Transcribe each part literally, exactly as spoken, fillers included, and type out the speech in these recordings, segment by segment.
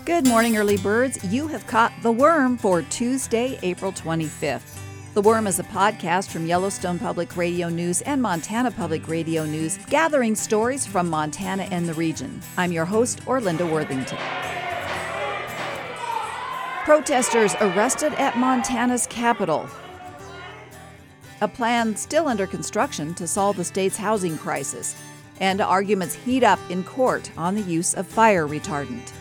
Good morning, early birds. You have caught The Worm for Tuesday, April twenty-fifth. The Worm is a podcast from Yellowstone Public Radio News and Montana Public Radio News, gathering stories from Montana and the region. I'm your host, Orlinda Worthington. Protesters arrested at Montana's capital. A plan still under construction to solve the state's housing crisis. And arguments heat up in court on the use of fire retardant.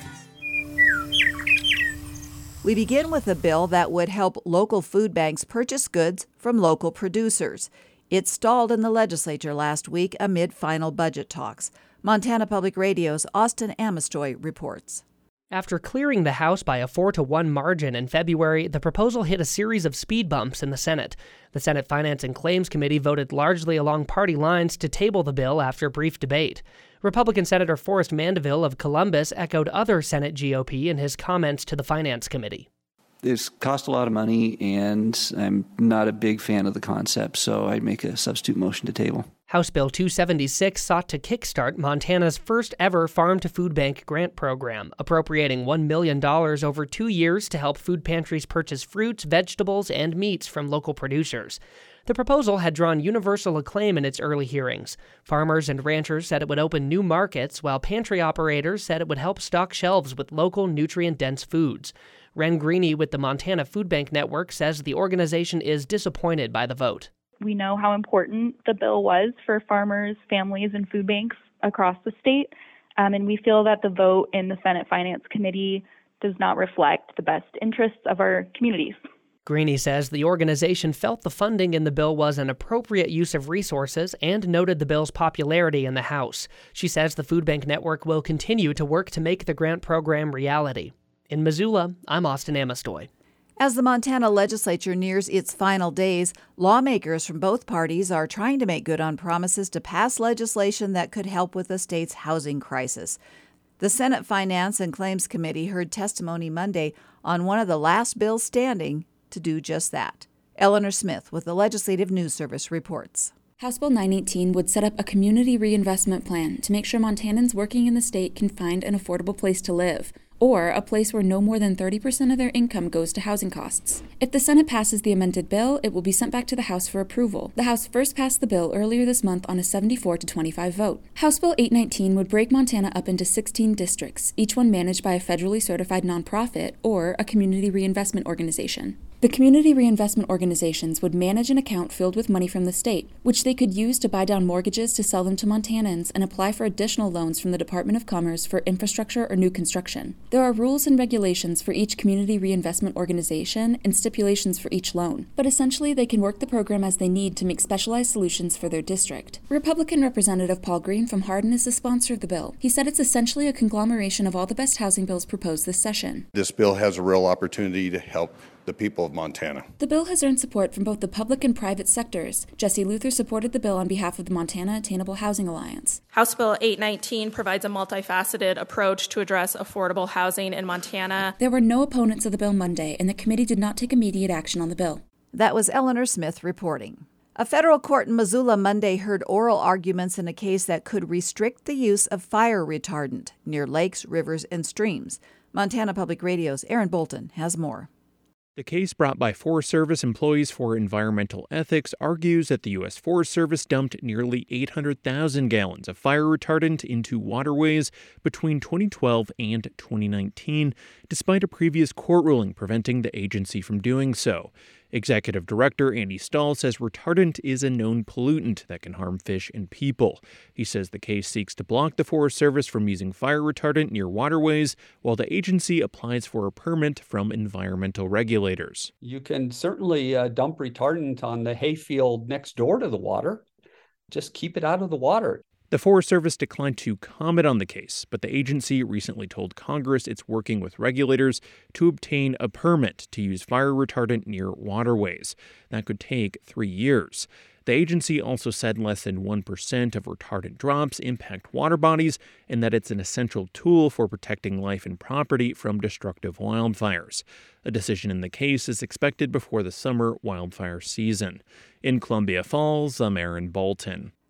We begin with a bill that would help local food banks purchase goods from local producers. It stalled in the legislature last week amid final budget talks. Montana Public Radio's Austin Amistoy reports. After clearing the House by a four to one margin in February, the proposal hit a series of speed bumps in the Senate. The Senate Finance and Claims Committee voted largely along party lines to table the bill after brief debate. Republican Senator Forrest Mandeville of Columbus echoed other Senate G O P in his comments to the Finance Committee. It's cost a lot of money, and I'm not a big fan of the concept, so I'd make a substitute motion to table. House Bill two seventy-six sought to kickstart Montana's first-ever farm-to-food bank grant program, appropriating one million dollars over two years to help food pantries purchase fruits, vegetables, and meats from local producers. The proposal had drawn universal acclaim in its early hearings. Farmers and ranchers said it would open new markets, while pantry operators said it would help stock shelves with local, nutrient-dense foods. Ren Greeny with the Montana Food Bank Network says the organization is disappointed by the vote. We know how important the bill was for farmers, families, and food banks across the state, um, and we feel that the vote in the Senate Finance Committee does not reflect the best interests of our communities. Greeny says the organization felt the funding in the bill was an appropriate use of resources and noted the bill's popularity in the House. She says the Food Bank Network will continue to work to make the grant program reality. In Missoula, I'm Austin Amistoy. As the Montana legislature nears its final days, lawmakers from both parties are trying to make good on promises to pass legislation that could help with the state's housing crisis. The Senate Finance and Claims Committee heard testimony Monday on one of the last bills standing to do just that. Eleanor Smith with the Legislative News Service reports. House Bill nine eighteen would set up a community reinvestment plan to make sure Montanans working in the state can find an affordable place to live, or a place where no more than thirty percent of their income goes to housing costs. If the Senate passes the amended bill, it will be sent back to the House for approval. The House first passed the bill earlier this month on a seventy-four to twenty-five vote. House Bill eight nineteen would break Montana up into sixteen districts, each one managed by a federally certified nonprofit or a community reinvestment organization. The community reinvestment organizations would manage an account filled with money from the state, which they could use to buy down mortgages to sell them to Montanans and apply for additional loans from the Department of Commerce for infrastructure or new construction. There are rules and regulations for each community reinvestment organization and stipulations for each loan, but essentially they can work the program as they need to make specialized solutions for their district. Republican Representative Paul Green from Hardin is the sponsor of the bill. He said it's essentially a conglomeration of all the best housing bills proposed this session. This bill has a real opportunity to help the people of Montana. The bill has earned support from both the public and private sectors. Jesse Luther supported the bill on behalf of the Montana Attainable Housing Alliance. House Bill eight nineteen provides a multifaceted approach to address affordable housing in Montana. There were no opponents of the bill Monday, and the committee did not take immediate action on the bill. That was Eleanor Smith reporting. A federal court in Missoula Monday heard oral arguments in a case that could restrict the use of fire retardant near lakes, rivers, and streams. Montana Public Radio's Aaron Bolton has more. The case brought by Forest Service Employees for Environmental Ethics argues that the U S Forest Service dumped nearly eight hundred thousand gallons of fire retardant into waterways between twenty twelve and twenty nineteen, despite a previous court ruling preventing the agency from doing so. Executive Director Andy Stahl says retardant is a known pollutant that can harm fish and people. He says the case seeks to block the Forest Service from using fire retardant near waterways while the agency applies for a permit from environmental regulators. You can certainly uh, dump retardant on the hayfield next door to the water. Just keep it out of the water. The Forest Service declined to comment on the case, but the agency recently told Congress it's working with regulators to obtain a permit to use fire retardant near waterways. That could take three years. The agency also said less than one percent of retardant drops impact water bodies and that it's an essential tool for protecting life and property from destructive wildfires. A decision in the case is expected before the summer wildfire season. In Columbia Falls, I'm Aaron Bolton.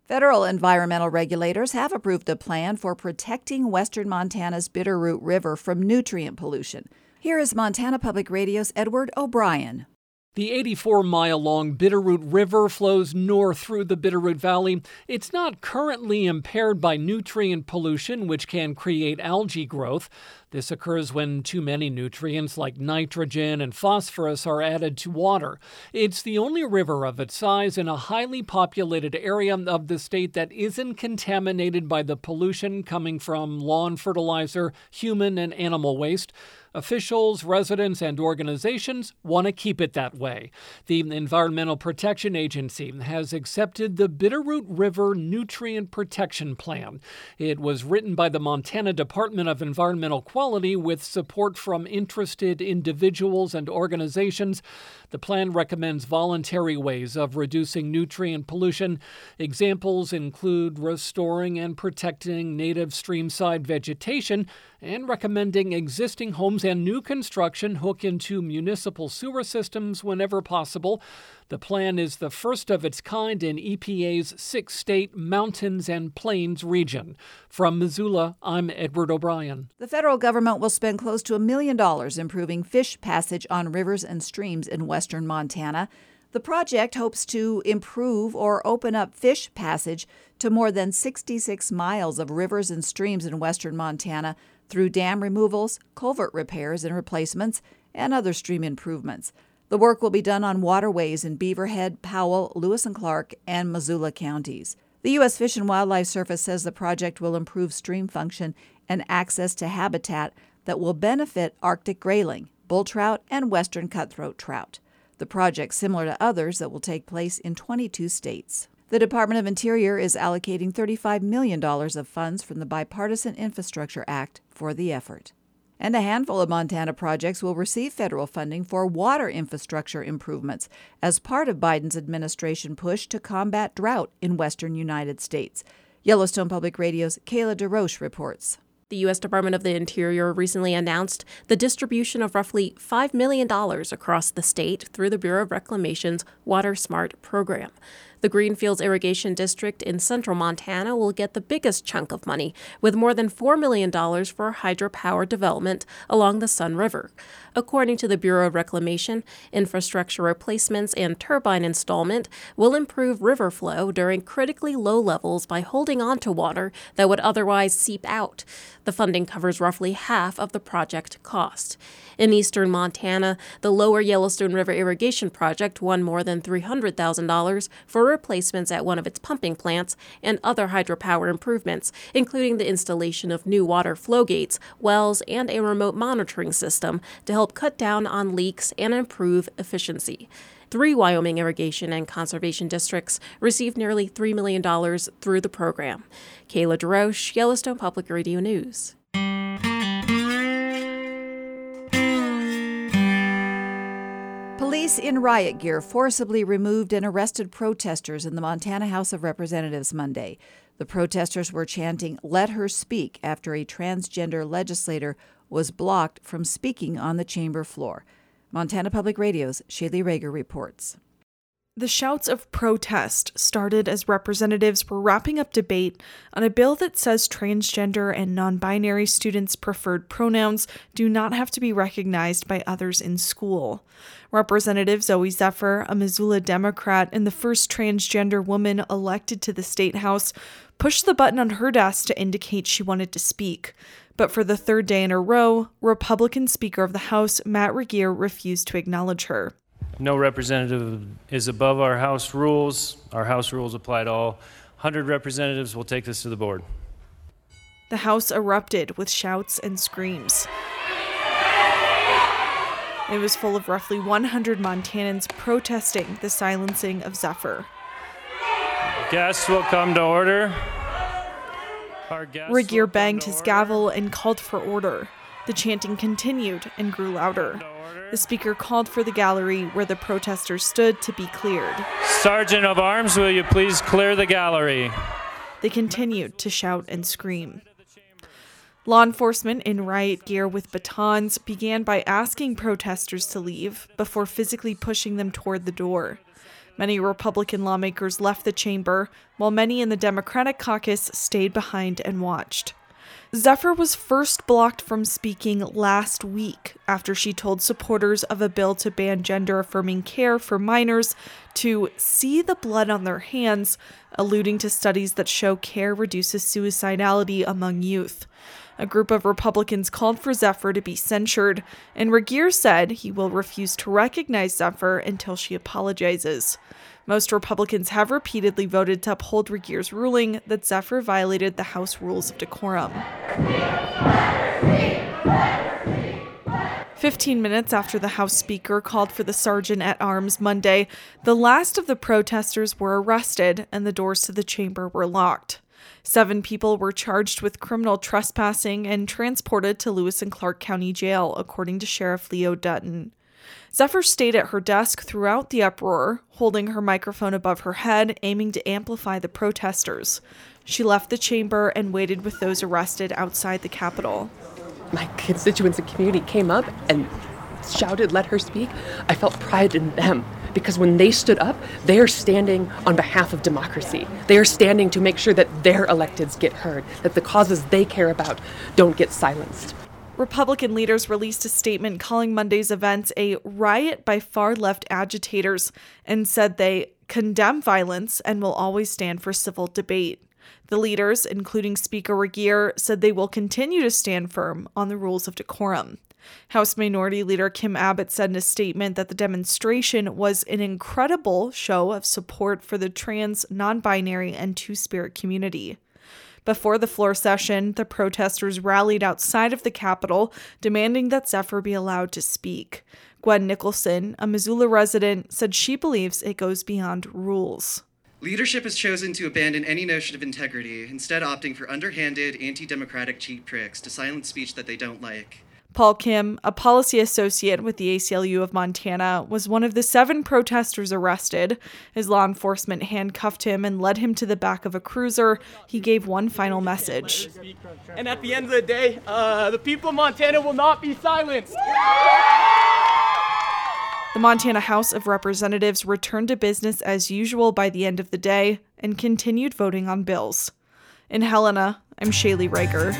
Federal environmental regulators have approved a plan for protecting western Montana's Bitterroot River from nutrient pollution. Here is Montana Public Radio's Edward O'Brien. The eighty-four mile long Bitterroot River flows north through the Bitterroot Valley. It's not currently impaired by nutrient pollution, which can create algae growth. This occurs when too many nutrients like nitrogen and phosphorus are added to water. It's the only river of its size in a highly populated area of the state that isn't contaminated by the pollution coming from lawn fertilizer, human and animal waste. Officials, residents, and organizations want to keep it that way. The Environmental Protection Agency has accepted the Bitterroot River Nutrient Protection Plan. It was written by the Montana Department of Environmental Quality with support from interested individuals and organizations. The plan recommends voluntary ways of reducing nutrient pollution. Examples include restoring and protecting native streamside vegetation and recommending existing homes and new construction hook into municipal sewer systems whenever possible. The plan is the first of its kind in E P A's six-state mountains and plains region. From Missoula, I'm Edward O'Brien. The federal government will spend close to a million dollars improving fish passage on rivers and streams in western Montana. The project hopes to improve or open up fish passage to more than sixty-six miles of rivers and streams in western Montana through dam removals, culvert repairs and replacements, and other stream improvements. The work will be done on waterways in Beaverhead, Powell, Lewis and Clark, and Missoula counties. The U S Fish and Wildlife Service says the project will improve stream function and access to habitat that will benefit Arctic grayling, bull trout, and western cutthroat trout. The project's similar to others that will take place in twenty-two states. The Department of Interior is allocating thirty-five million dollars of funds from the Bipartisan Infrastructure Act for the effort. And a handful of Montana projects will receive federal funding for water infrastructure improvements as part of Biden's administration push to combat drought in western United States. Yellowstone Public Radio's Kayla DeRoche reports. The U S Department of the Interior recently announced the distribution of roughly five million dollars across the state through the Bureau of Reclamation's Water Smart program. The Greenfields Irrigation District in central Montana will get the biggest chunk of money, with more than four million dollars for hydropower development along the Sun River. According to the Bureau of Reclamation, infrastructure replacements and turbine installment will improve river flow during critically low levels by holding on to water that would otherwise seep out. The funding covers roughly half of the project cost. In eastern Montana, the Lower Yellowstone River Irrigation Project won more than three hundred thousand dollars for replacements at one of its pumping plants and other hydropower improvements, including the installation of new water flow gates, wells, and a remote monitoring system to help cut down on leaks and improve efficiency. Three Wyoming irrigation and conservation districts received nearly three million dollars through the program. Kayla DeRoche, Yellowstone Public Radio News. Police in riot gear forcibly removed and arrested protesters in the Montana House of Representatives Monday. The protesters were chanting, "Let her speak," after a transgender legislator was blocked from speaking on the chamber floor. Montana Public Radio's Shaylee Rager reports. The shouts of protest started as representatives were wrapping up debate on a bill that says transgender and non-binary students' preferred pronouns do not have to be recognized by others in school. Representative Zoe Zephyr, a Missoula Democrat and the first transgender woman elected to the State House, pushed the button on her desk to indicate she wanted to speak. But for the third day in a row, Republican Speaker of the House, Matt Regier, refused to acknowledge her. No representative is above our House rules. Our House rules apply to all. one hundred representatives will take this to the board. The House erupted with shouts and screams. It was full of roughly one hundred Montanans protesting the silencing of Zephyr. Guests will come to order. Regier banged his gavel and called for order. The chanting continued and grew louder. The speaker called for the gallery where the protesters stood to be cleared. Sergeant of Arms, will you please clear the gallery? They continued to shout and scream. Law enforcement in riot gear with batons began by asking protesters to leave before physically pushing them toward the door. Many Republican lawmakers left the chamber, while many in the Democratic caucus stayed behind and watched. Zephyr was first blocked from speaking last week after she told supporters of a bill to ban gender-affirming care for minors to see the blood on their hands, alluding to studies that show care reduces suicidality among youth. A group of Republicans called for Zephyr to be censured, and Regehr said he will refuse to recognize Zephyr until she apologizes. Most Republicans have repeatedly voted to uphold Regehr's ruling that Zephyr violated the House Rules of Decorum. Fifteen minutes after the House Speaker called for the Sergeant-at-Arms Monday, the last of the protesters were arrested and the doors to the chamber were locked. Seven people were charged with criminal trespassing and transported to Lewis and Clark County Jail, according to Sheriff Leo Dutton. Zephyr stayed at her desk throughout the uproar, holding her microphone above her head, aiming to amplify the protesters. She left the chamber and waited with those arrested outside the Capitol. My constituents and community came up and shouted, "Let her speak." I felt pride in them because when they stood up, they are standing on behalf of democracy. They are standing to make sure that their electeds get heard, that the causes they care about don't get silenced. Republican leaders released a statement calling Monday's events a riot by far-left agitators and said they condemn violence and will always stand for civil debate. The leaders, including Speaker Regehr, said they will continue to stand firm on the rules of decorum. House Minority Leader Kim Abbott said in a statement that the demonstration was an incredible show of support for the trans, non-binary, and two-spirit community. Before the floor session, the protesters rallied outside of the Capitol, demanding that Zephyr be allowed to speak. Gwen Nicholson, a Missoula resident, said she believes it goes beyond rules. Leadership has chosen to abandon any notion of integrity, instead opting for underhanded, anti-democratic cheap tricks to silence speech that they don't like. Paul Kim, a policy associate with the A C L U of Montana, was one of the seven protesters arrested. As law enforcement handcuffed him and led him to the back of a cruiser, he gave one final message. And at the end of the day, uh, the people of Montana will not be silenced. The Montana House of Representatives returned to business as usual by the end of the day and continued voting on bills. In Helena, I'm Shaylee Rager.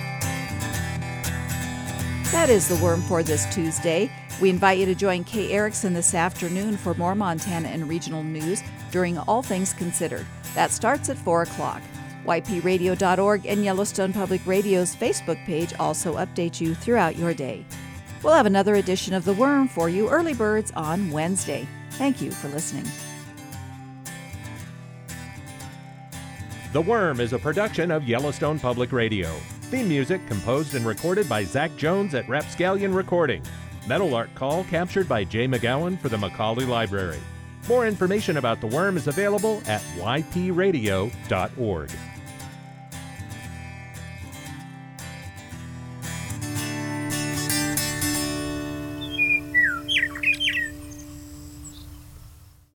That is The Worm for this Tuesday. We invite you to join Kay Erickson this afternoon for more Montana and regional news during All Things Considered. That starts at four o'clock. Y P radio dot org and Yellowstone Public Radio's Facebook page also update you throughout your day. We'll have another edition of The Worm for you, early birds, on Wednesday. Thank you for listening. The Worm is a production of Yellowstone Public Radio. Theme music composed and recorded by Zach Jones at Rapscallion Recording. Metal art call captured by Jay McGowan for the Macaulay Library. More information about The Worm is available at Y P radio dot org.